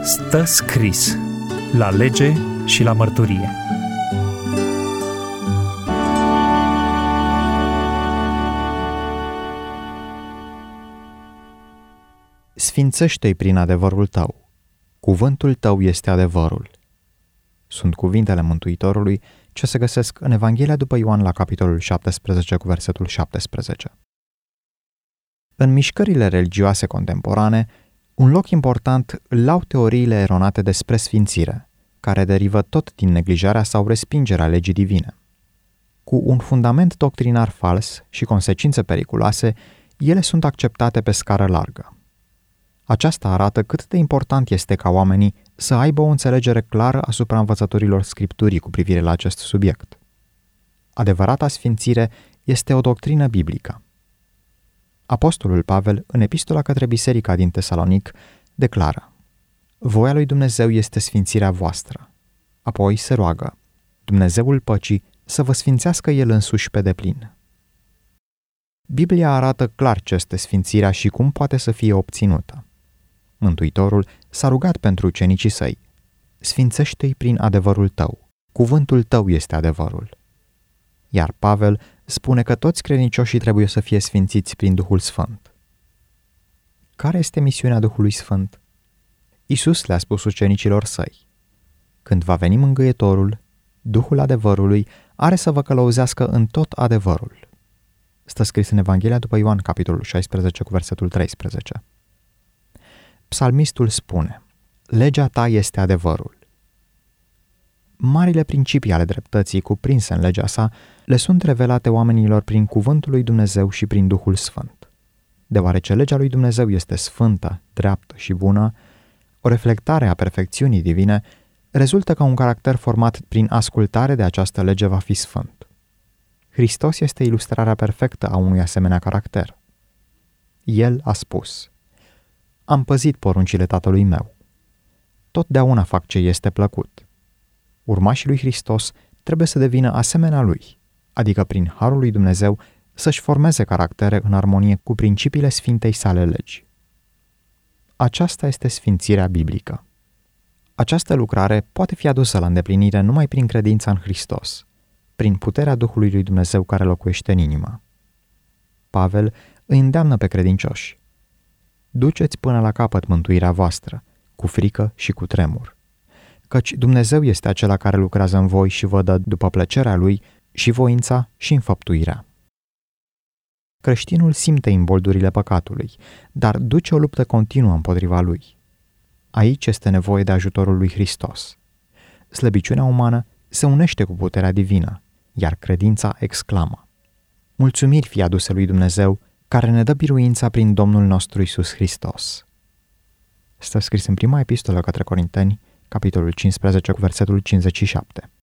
Stă scris la lege și la mărturie. Sfințește-i prin adevărul tău. Cuvântul tău este adevărul. Sunt cuvintele Mântuitorului ce se găsesc în Evanghelia după Ioan la capitolul 17 cu versetul 17. În mișcările religioase contemporane, un loc important îl au teoriile eronate despre sfințire, care derivă tot din neglijarea sau respingerea legii divine. Cu un fundament doctrinar fals și consecințe periculoase, ele sunt acceptate pe scară largă. Aceasta arată cât de important este ca oamenii să aibă o înțelegere clară asupra învățăturilor Scripturii cu privire la acest subiect. Adevărata sfințire este o doctrină biblică. Apostolul Pavel, în epistola către biserica din Tesalonic, declară: voia lui Dumnezeu este sfințirea voastră. Apoi se roagă: Dumnezeul păcii să vă sfințească El însuși pe deplin. Biblia arată clar ce este sfințirea și cum poate să fie obținută. Mântuitorul s-a rugat pentru ucenicii săi: sfințește-i prin adevărul tău. Cuvântul tău este adevărul. Iar Pavel spune că toți credincioșii trebuie să fie sfințiți prin Duhul Sfânt. Care este misiunea Duhului Sfânt? Iisus le-a spus ucenicilor săi: când va veni Mângâietorul, Duhul adevărului are să vă călăuzească în tot adevărul. Stă scris în Evanghelia după Ioan, capitolul 16, cu versetul 13. Psalmistul spune: legea ta este adevărul. Marile principii ale dreptății cuprinse în legea sa le sunt revelate oamenilor prin cuvântul lui Dumnezeu și prin Duhul Sfânt. Deoarece legea lui Dumnezeu este sfântă, dreaptă și bună, o reflectare a perfecțiunii divine, rezultă că un caracter format prin ascultare de această lege va fi sfânt. Hristos este ilustrarea perfectă a unui asemenea caracter. El a spus: am păzit poruncile Tatălui meu. Totdeauna fac ce este plăcut. Urmașii lui Hristos trebuie să devină asemenea lui, adică prin harul lui Dumnezeu să-și formeze caractere în armonie cu principiile sfintei sale legi. Aceasta este sfințirea biblică. Această lucrare poate fi adusă la îndeplinire numai prin credința în Hristos, prin puterea Duhului lui Dumnezeu care locuiește în inimă. Pavel îi îndeamnă pe credincioși: duceți până la capăt mântuirea voastră, cu frică și cu tremur, căci Dumnezeu este acela care lucrează în voi și vă dă după plăcerea Lui și voința și înfăptuirea. Creștinul simte imboldurile păcatului, dar duce o luptă continuă împotriva lui. Aici este nevoie de ajutorul lui Hristos. Slăbiciunea umană se unește cu puterea divină, iar credința exclamă: mulțumiri fie aduse lui Dumnezeu, care ne dă biruința prin Domnul nostru Iisus Hristos. Stă scris în prima epistolă către Corinteni, capitolul 15, cu versetul 57.